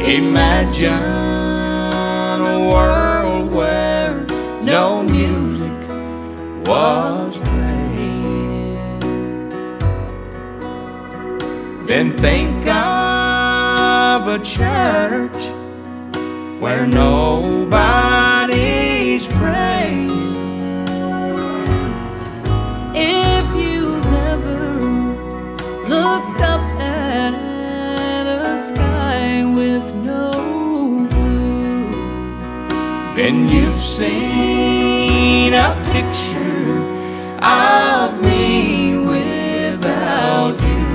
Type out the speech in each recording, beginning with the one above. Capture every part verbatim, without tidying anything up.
Imagine a world where no music was playing. Then think of a church where nobody's praying. If you've ever looked up at a sky with no blue, then you've seen a picture of me without you.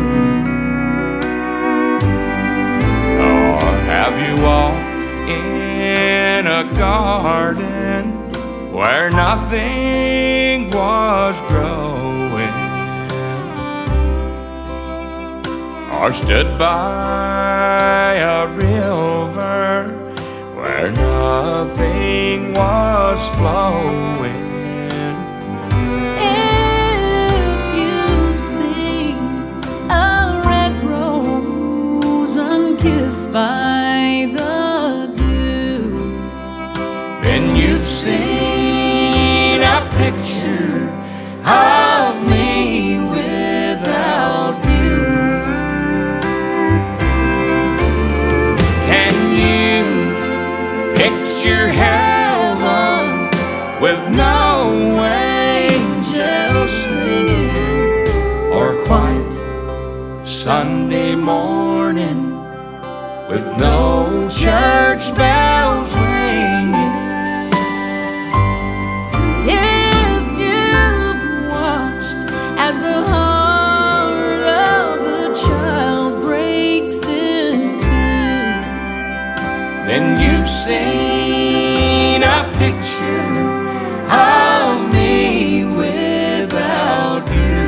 Or have you walked in a garden where nothing was growing? Or stood by a river where nothing was flowing? if you've seen a red rose unkissed by the dew, Then you've seen a picture of me without you. Can you picture heaven with no angels singing, or quiet Sunday morning with no church bells ringing? if you've watched as the heart of a child breaks in two, Then you've seen a picture of me without you.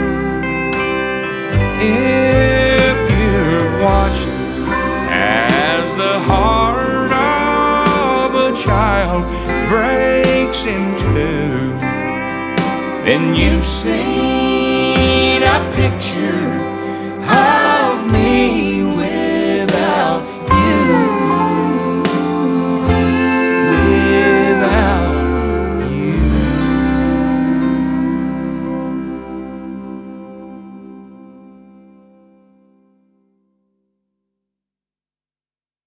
If you've watched as the heart of a child breaks in two, then you've seen a picture